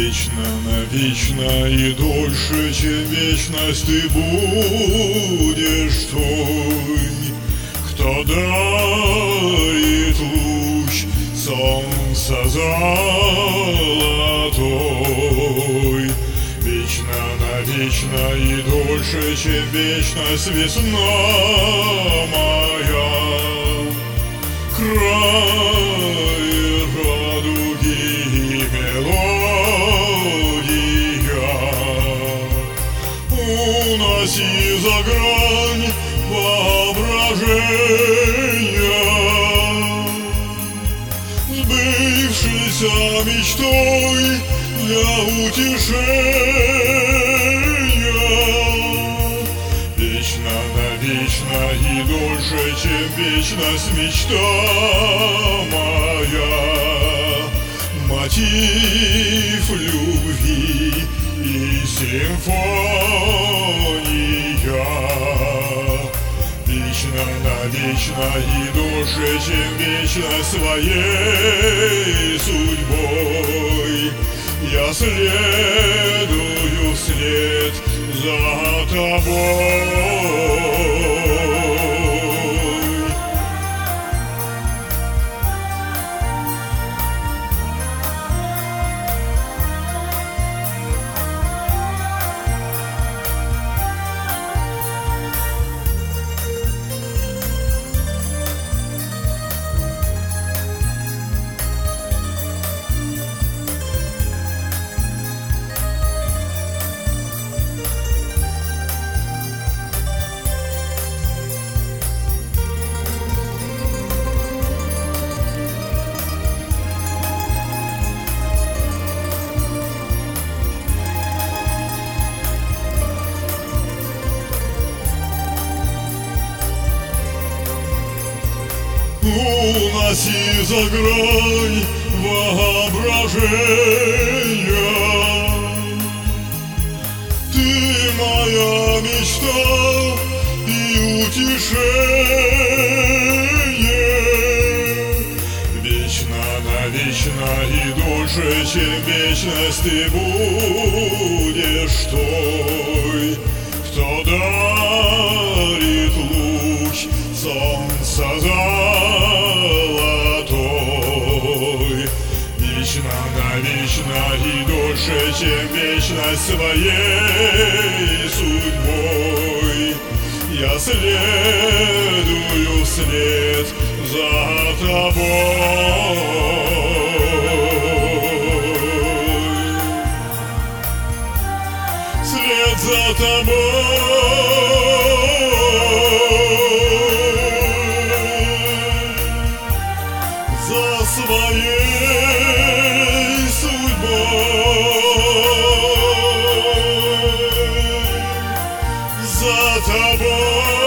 Вечно, навечно и дольше, чем вечность, ты будешь той, кто дарит луч солнца золотой. Вечно, навечно и дольше, чем вечность, весна моя. Край радуги и мелодия, уноси за грань воображения, сбывшейся мечтой для утешения. Вечно, навечно и дольше, чем вечность, мечта моя. Мотив любви и симфония. Вечно, навечно и дольше, чем вечность, своей судьбой я следую вслед за тобой. Уноси за грань воображения, ты моя мечта и утешение. Вечно, навечно и дольше, чем вечность, ты будешь той, кто дарит луч солнца золотой. Вечно, навечно и дольше, чем вечность, своей судьбой я следую вслед за тобой. Вслед за тобой. За своей судьбой, за тобой.